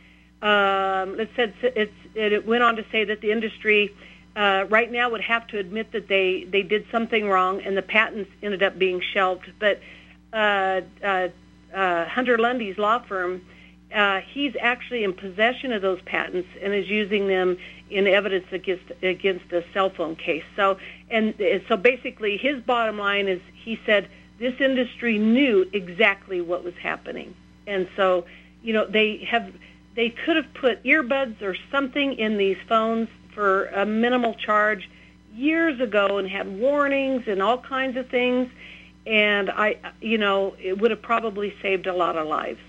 Um, it said it's, it went on to say that the industry uh, right now would have to admit that they, they did something wrong, and the patents ended up being shelved. But uh, uh, uh, Hunter Lundy's law firm, uh, he's actually in possession of those patents and is using them in evidence against against a cell phone case. So, and so basically, his bottom line is, he said this industry knew exactly what was happening, and so, you know, they have they could have put earbuds or something in these phones for a minimal charge years ago and had warnings and all kinds of things, and I, you know, it would have probably saved a lot of lives.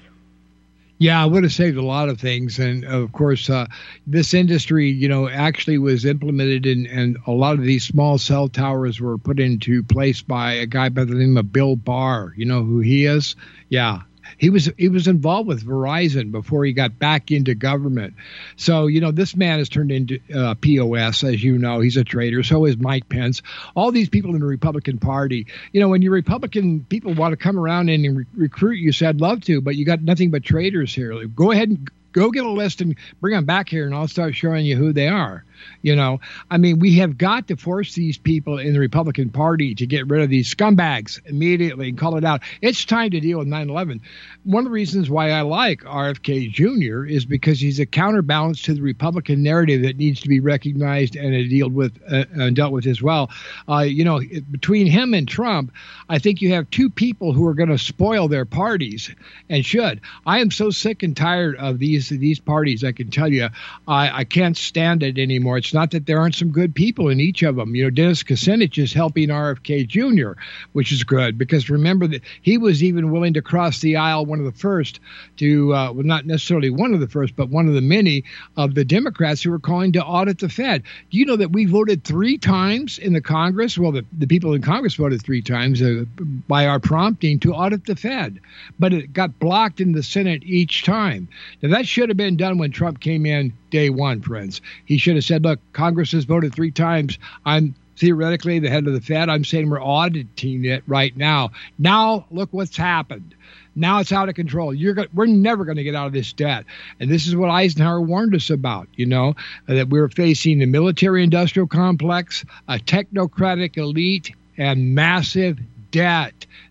Yeah, it would have saved a lot of things. And, of course, uh, this industry, you know, actually was implemented, in, and a lot of these small cell towers were put into place by a guy by the name of Bill Barr. You know who he is? Yeah. He was he was involved with Verizon before he got back into government. So, you know, this man has turned into uh, P O S, as you know. He's a traitor. So is Mike Pence. All these people in the Republican Party. You know, when your Republican people want to come around and re- recruit you, say, I'd love to, but you got nothing but traitors here. Go ahead and go get a list and bring them back here, and I'll start showing you who they are. You know, I mean, we have got to force these people in the Republican Party to get rid of these scumbags immediately and call it out. It's time to deal with nine eleven. One of the reasons why I like R F K Junior is because he's a counterbalance to the Republican narrative that needs to be recognized and dealt with, uh, uh, dealt with as well. Uh, you know, between him and Trump, I think you have two people who are going to spoil their parties, and should. I am so sick and tired of these these parties. I can tell you, I, I can't stand it anymore. It's not that there aren't some good people in each of them. You know, Dennis Kucinich is helping R F K Junior, which is good, because remember that he was even willing to cross the aisle, one of the first to, uh, well, not necessarily one of the first, but one of the many of the Democrats who were calling to audit the Fed. Do you know that we voted three times in the Congress? Well, the, the people in Congress voted three times uh, by our prompting to audit the Fed, but it got blocked in the Senate each time. Now, that should have been done when Trump came in day one, friends. He should have said, look, Congress has voted three times. I'm theoretically the head of the Fed. I'm saying we're auditing it right now. Now, look what's happened. Now it's out of control. You're go- we're never going to get out of this debt. And this is what Eisenhower warned us about, you know, that we're facing the military-industrial complex, a technocratic elite, and massive debt.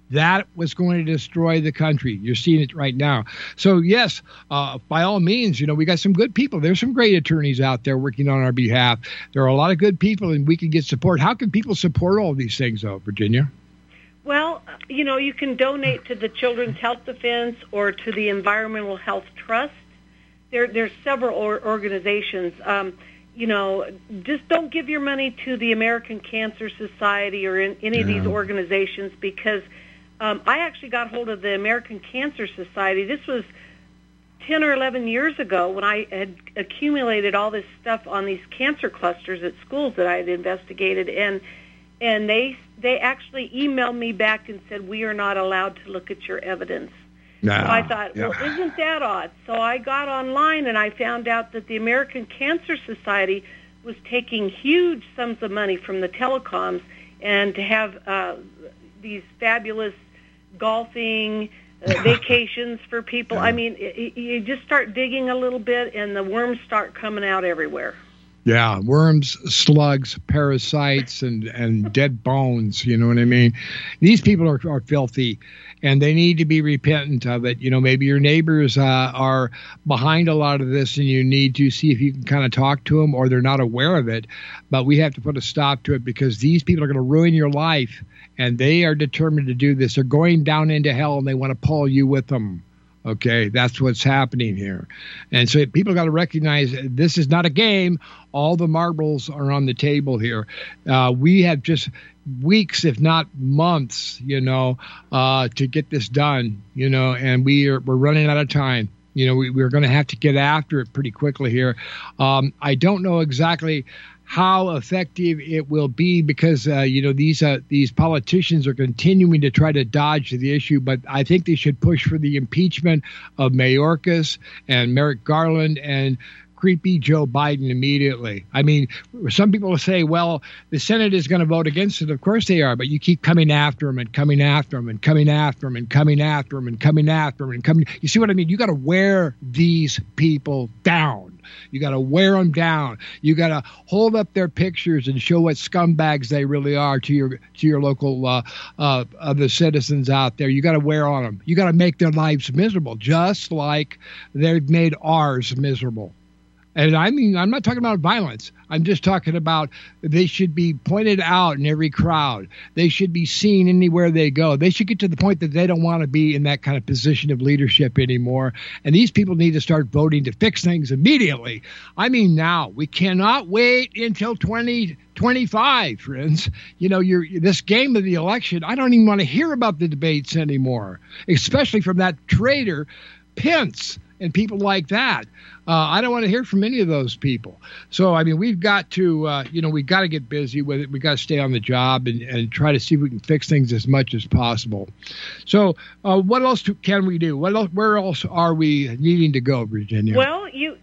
that was going to destroy the country. You're seeing it right now. So, yes, uh, by all means, you know, we got some good people. There's some great attorneys out there working on our behalf. There are a lot of good people, and we can get support. How can people support all these things, though, Virginia? Well, you know, you can donate to the Children's Health Defense or to the Environmental Health Trust. There, there's several or- organizations. Um, you know, just don't give your money to the American Cancer Society or in any of these organizations, because um, I actually got hold of the American Cancer Society. This was ten or eleven years ago when I had accumulated all this stuff on these cancer clusters at schools that I had investigated, and and they they actually emailed me back and said, we are not allowed to look at your evidence. No, so I thought, well, yeah. Isn't that odd? So I got online and I found out that the American Cancer Society was taking huge sums of money from the telecoms and to have uh, these fabulous golfing uh, vacations for people. Yeah. I mean, it, you just start digging a little bit and the worms start coming out everywhere. Yeah, worms, slugs, parasites, and, and dead bones, you know what I mean? These people are, are filthy, and they need to be repentant of it. You know, maybe your neighbors uh, are behind a lot of this, and you need to see if you can kind of talk to them, or they're not aware of it. But we have to put a stop to it, because these people are going to ruin your life, and they are determined to do this. They're going down into hell, and they want to pull you with them. Okay, that's what's happening here. And so people got to recognize this is not a game. All the marbles are on the table here. Uh, we have just weeks, if not months, you know, uh, to get this done, you know, and we are, we're running out of time. You know, we, we're going to have to get after it pretty quickly here. Um, I don't know exactly how effective it will be, because, uh, you know, these uh, these politicians are continuing to try to dodge the issue. But I think they should push for the impeachment of Mayorkas and Merrick Garland and creepy Joe Biden immediately. I mean, some people will say, well, the Senate is going to vote against it. Of course they are, but you keep coming after them and coming after them and coming after them and coming after them and coming after them and coming. You see what I mean? You got to wear these people down. You got to wear them down. You got to hold up their pictures and show what scumbags they really are to your to your local uh, uh, other citizens out there. You got to wear on them. You got to make their lives miserable, just like they've made ours miserable. And I mean, I'm not talking about violence. I'm just talking about they should be pointed out in every crowd. They should be seen anywhere they go. They should get to the point that they don't want to be in that kind of position of leadership anymore. And these people need to start voting to fix things immediately. I mean, now. We cannot wait until twenty twenty-five, friends. You know, you're, this game of the election, I don't even want to hear about the debates anymore, especially from that traitor, Pence, and people like that. Uh, I don't want to hear from any of those people. So, I mean, we've got to, uh, you know, we've got to get busy with it. We've got to stay on the job and, and try to see if we can fix things as much as possible. So uh, what else can we do? What else, where else are we needing to go, Virginia? Well, you,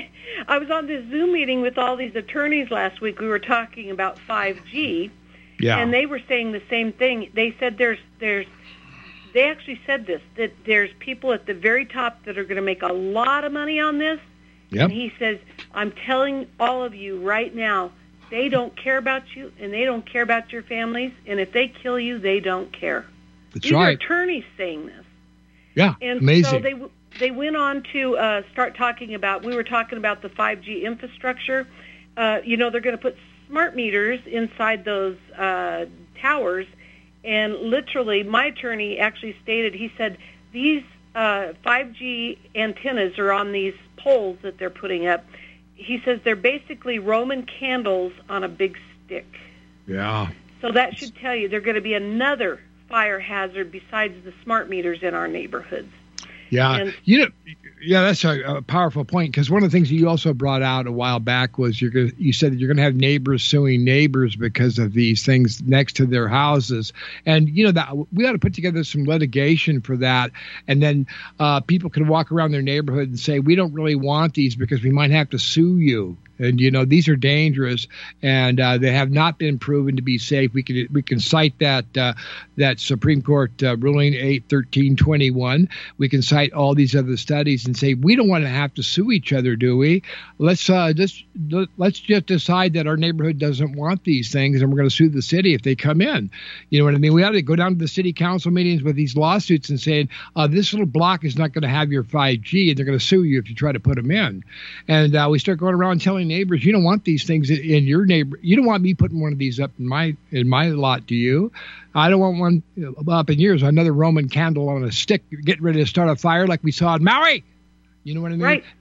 I was on this Zoom meeting with all these attorneys last week. We were talking about five G, yeah. And they were saying the same thing. They said there's there's They actually said this, that there's people at the very top that are going to make a lot of money on this. Yep. And he says, I'm telling all of you right now, they don't care about you, and they don't care about your families, and if they kill you, they don't care. That's These right. are attorneys saying this. Yeah, and amazing. So they, they went on to uh, start talking about, we were talking about the five G infrastructure. Uh, you know, they're going to put smart meters inside those uh, towers. And literally, my attorney actually stated, he said, these uh, five G antennas are on these poles that they're putting up. He says they're basically Roman candles on a big stick. Yeah. So that should tell you they're going to be another fire hazard besides the smart meters in our neighborhoods. Yeah, and, you know, yeah, that's a, a powerful point, because one of the things you also brought out a while back was you're gonna, you said that you're going to have neighbors suing neighbors because of these things next to their houses, and you know that we ought to put together some litigation for that, and then uh, people can walk around their neighborhood and say we don't really want these because we might have to sue you. And, you know, these are dangerous, and uh, they have not been proven to be safe. We can we can cite that uh, that Supreme Court uh, ruling eight thirteen twenty-one. We can cite all these other studies and say, we don't want to have to sue each other, do we? Let's uh, just, let's just decide that our neighborhood doesn't want these things, and we're going to sue the city if they come in. You know what I mean? We ought to go down to the city council meetings with these lawsuits and saying, uh, this little block is not going to have your five G, and they're going to sue you if you try to put them in. And uh, we start going around telling neighbors, you don't want these things in your neighbor. You don't want me putting one of these up in my in my lot, do you? I don't want one up in yours. Another Roman candle on a stick, getting ready to start a fire like we saw in Maui. You know what I mean? Right.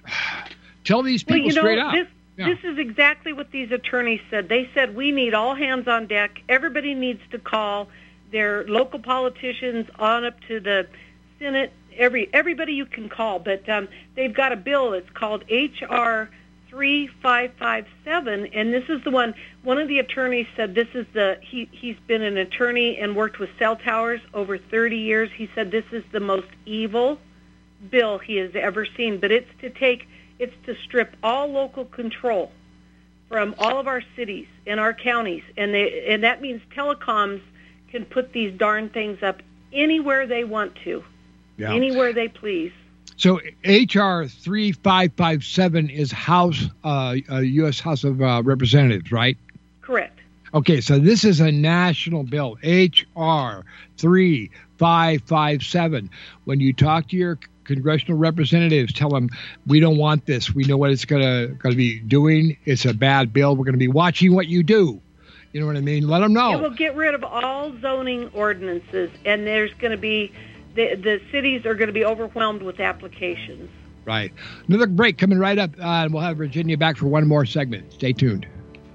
Tell these people well, you know, straight up. This, yeah. this is exactly what these attorneys said. They said we need all hands on deck. Everybody needs to call their local politicians on up to the Senate. Every everybody you can call, but um, they've got a bill. It's called H R three five five seven, and this is the one. One of the attorneys said this is the he he's been an attorney and worked with cell towers over thirty years. He said this is the most evil bill he has ever seen. But it's to take it's to strip all local control from all of our cities and our counties, and they and that means telecoms can put these darn things up anywhere they want to. Yeah. Anywhere they please. So H R three five five seven is House, uh, uh, U S House of uh, Representatives, right? Correct. Okay, so this is a national bill, H R three five five seven. When you talk to your congressional representatives, tell them we don't want this. We know what it's gonna gonna be doing. It's a bad bill. We're gonna be watching what you do. You know what I mean? Let them know. It will get rid of all zoning ordinances, and there's going to be The, the cities are going to be overwhelmed with applications. Right. Another break coming right up, uh, and we'll have Virginia back for one more segment. Stay tuned.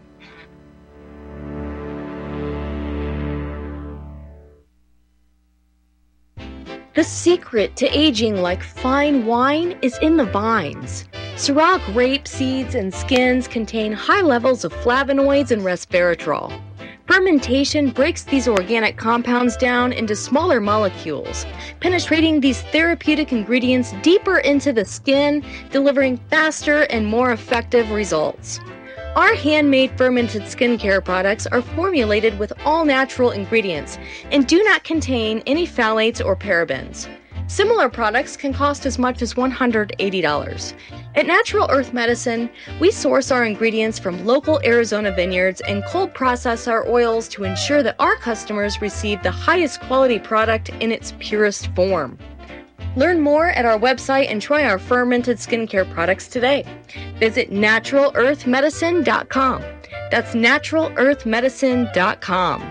The secret to aging like fine wine is in the vines. Syrah grape seeds and skins contain high levels of flavonoids and resveratrol. Fermentation breaks these organic compounds down into smaller molecules, penetrating these therapeutic ingredients deeper into the skin, delivering faster and more effective results. Our handmade fermented skincare products are formulated with all natural ingredients and do not contain any phthalates or parabens. Similar products can cost as much as one hundred eighty dollars. At Natural Earth Medicine, we source our ingredients from local Arizona vineyards and cold process our oils to ensure that our customers receive the highest quality product in its purest form. Learn more at our website and try our fermented skincare products today. Visit natural earth medicine dot com. That's natural earth medicine dot com.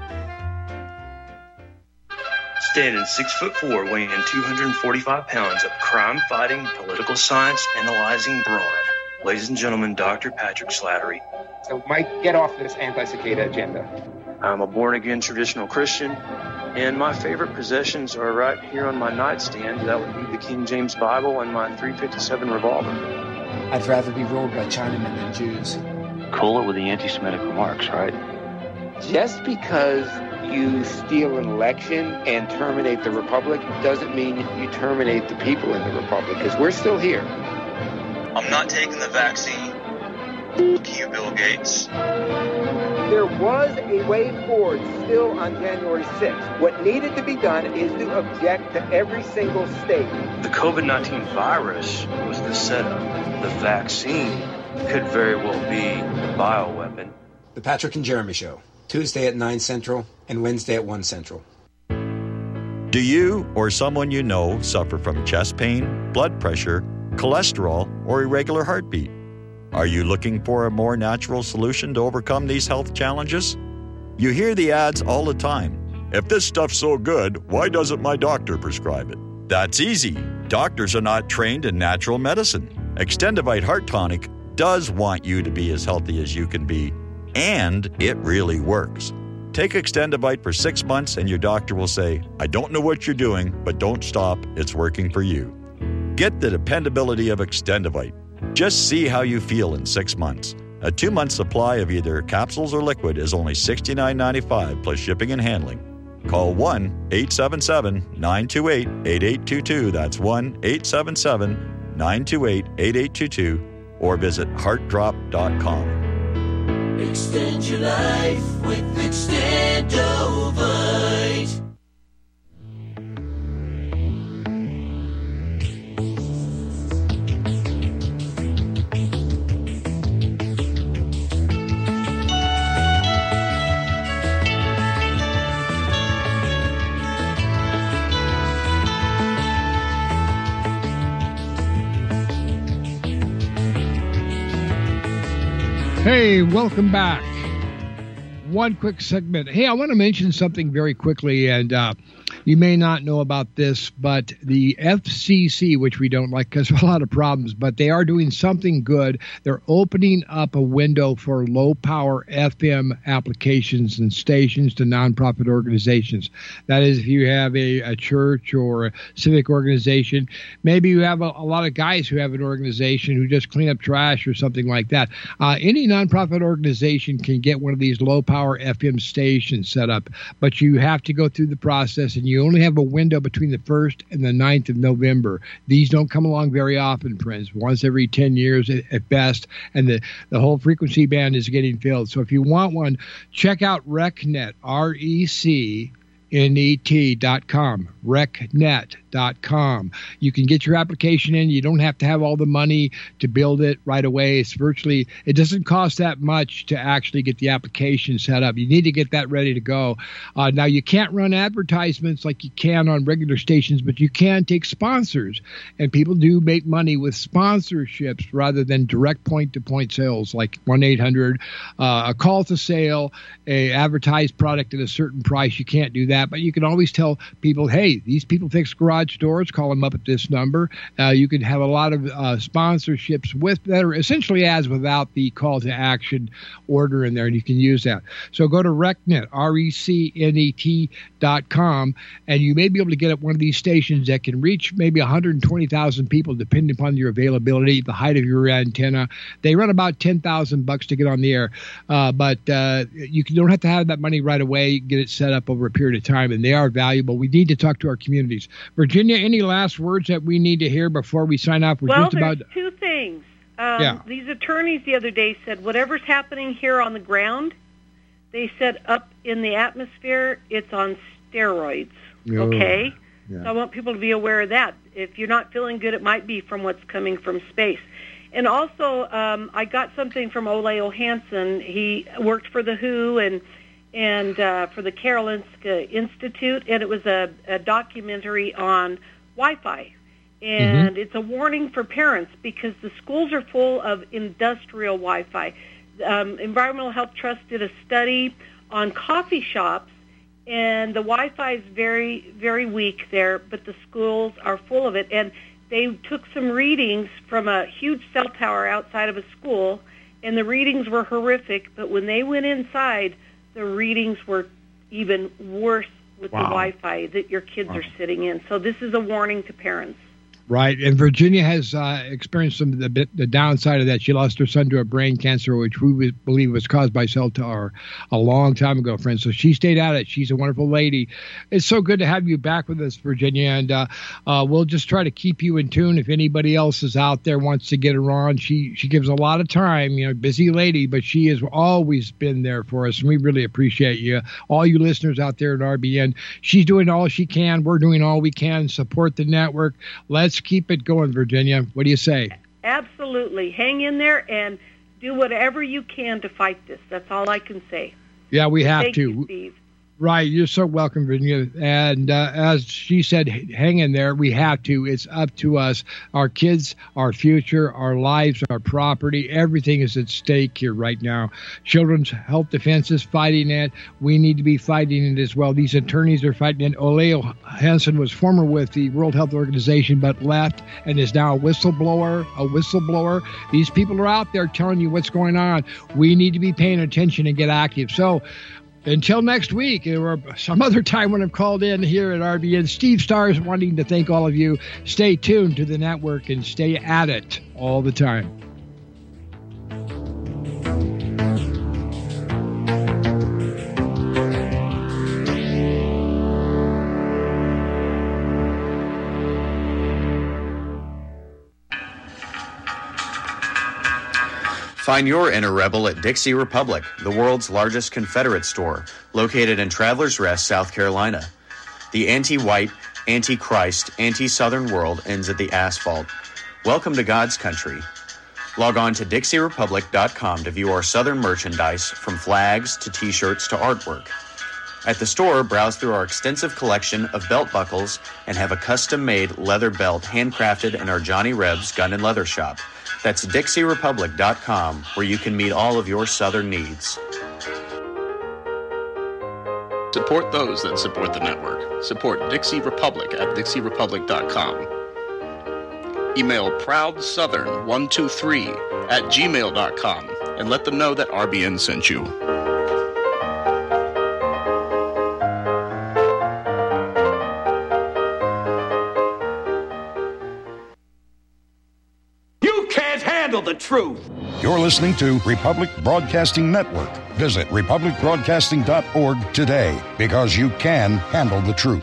Standing six foot four, weighing two hundred forty-five pounds of crime-fighting, political science analyzing brawn. Ladies and gentlemen, Doctor Patrick Slattery. So, Mike, get off this anti-cicada agenda. I'm a born-again traditional Christian, and my favorite possessions are right here on my nightstand. That would be the King James Bible and my three fifty-seven revolver. I'd rather be ruled by Chinamen than Jews. Cola with the anti-Semitic remarks, right? Just because you steal an election and terminate the republic doesn't mean you terminate the people in the republic, because we're still here. I'm not taking the vaccine. Fuck you, Bill Gates. There was a way forward still on January sixth. What needed to be done is to object to every single state. The COVID nineteen virus was the setup. The vaccine could very well be the bioweapon. The Patrick and Jeremy Show, Tuesday at nine Central and Wednesday at one Central. Do you or someone you know suffer from chest pain, blood pressure, cholesterol, or irregular heartbeat? Are you looking for a more natural solution to overcome these health challenges? You hear the ads all the time. If this stuff's so good, why doesn't my doctor prescribe it? That's easy. Doctors are not trained in natural medicine. Extendivite Heart Tonic does want you to be as healthy as you can be, and it really works. Take Extendivite for six months and your doctor will say, I don't know what you're doing, but don't stop. It's working for you. Get the dependability of Extendivite. Just see how you feel in six months. A two-month supply of either capsules or liquid is only sixty-nine ninety-five plus shipping and handling. Call one eight seven seven, nine two eight, eight eight two two. That's one eight seven seven, nine two eight, eight eight two two. or visit heart drop dot com. Extend your life with Extendovite. Hey, welcome back. One quick segment. Hey, I want to mention something very quickly, and uh, you may not know about this, but the F C C, which we don't like because of a lot of problems, but they are doing something good. They're opening up a window for low-power F M applications and stations to nonprofit organizations. That is, if you have a, a church or a civic organization, maybe you have a, a lot of guys who have an organization who just clean up trash or something like that. Uh, any nonprofit organization can get one of these low-power F M stations set up, but you have to go through the process, and you only have a window between the first and the ninth of November. These don't come along very often, friends, once every ten years at, at best, and the, the whole frequency band is getting filled. So if you want one, check out RecNet, R E C N E T dot com, recnet dot com. You can get your application in. You don't have to have all the money to build it right away. It's virtually, it doesn't cost that much to actually get the application set up. You need to get that ready to go. Uh, now, you can't run advertisements like you can on regular stations, but you can take sponsors. And people do make money with sponsorships rather than direct point-to-point sales like one eight hundred, uh, a call to sale, a advertised product at a certain price. You can't do that. But you can always tell people, hey, these people fix garage doors, call them up at this number. Uh, you can have a lot of uh, sponsorships with that are essentially ads without the call to action order in there, and you can use that. So go to RecNet, R E C N E T dot com, and you may be able to get at one of these stations that can reach maybe one hundred twenty thousand people, depending upon your availability, the height of your antenna. They run about ten thousand bucks to get on the air, uh, but uh, you can, don't have to have that money right away. You can get it set up over a period of time, and they are valuable. We need to talk to our communities. Virginia, any last words that we need to hear before we sign off? We're well, just there's about... two things. Um, yeah. These attorneys the other day said whatever's happening here on the ground, they said up in the atmosphere, it's on steroids. Oh, okay? yeah. So I want people to be aware of that. If you're not feeling good, it might be from what's coming from space. And also, um, I got something from Ole Johansson. He worked for the W H O and and uh, for the Karolinska Institute, and it was a, a documentary on Wi-Fi. And mm-hmm. it's a warning for parents because the schools are full of industrial Wi-Fi. Um, Environmental Health Trust did a study on coffee shops, and the Wi-Fi is very, very weak there, but the schools are full of it. And they took some readings from a huge cell tower outside of a school, and the readings were horrific, but when they went inside, the readings were even worse with wow. the Wi-Fi that your kids wow. are sitting in. So this is a warning to parents. Right, and Virginia has uh, experienced some of the, the downside of that. She lost her son to a brain cancer, which we believe was caused by cell tower a long time ago, friends. So she stayed at it. She's a wonderful lady. It's so good to have you back with us, Virginia, and uh, uh, we'll just try to keep you in tune. If anybody else is out there wants to get her on, she she gives a lot of time. You know, busy lady, but she has always been there for us, and we really appreciate you. All you listeners out there at R B N, she's doing all she can. We're doing all we can. Support the network. Let's keep it going, Virginia. What do you say? Absolutely. Hang in there and do whatever you can to fight this. That's all I can say. Yeah, we have Thank to. You, Steve. Right. You're so welcome, Virginia. And uh, as she said, hang in there. We have to. It's up to us. Our kids, our future, our lives, our property, everything is at stake here right now. Children's Health Defense is fighting it. We need to be fighting it as well. These attorneys are fighting it. Ole Johansson was former with the World Health Organization, but left and is now a whistleblower, a whistleblower. These people are out there telling you what's going on. We need to be paying attention and get active. So, until next week, or some other time when I'm called in here at R B N, Steve Starr is wanting to thank all of you. Stay tuned to the network and stay at it all the time. Find your inner rebel at Dixie Republic, the world's largest Confederate store, located in Travelers Rest, South Carolina. The anti-white, anti-Christ, anti-Southern world ends at the asphalt. Welcome to God's country. Log on to Dixie Republic dot com to view our Southern merchandise, from flags to t-shirts to artwork. At the store, browse through our extensive collection of belt buckles and have a custom-made leather belt handcrafted in our Johnny Rebs Gun and Leather Shop. That's Dixie Republic dot com, where you can meet all of your Southern needs. Support those that support the network. Support Dixie Republic at Dixie Republic dot com. Email proud southern one two three at gmail dot com and let them know that R B N sent you. The truth. You're listening to Republic Broadcasting Network. Visit republic broadcasting dot org today, because you can handle the truth.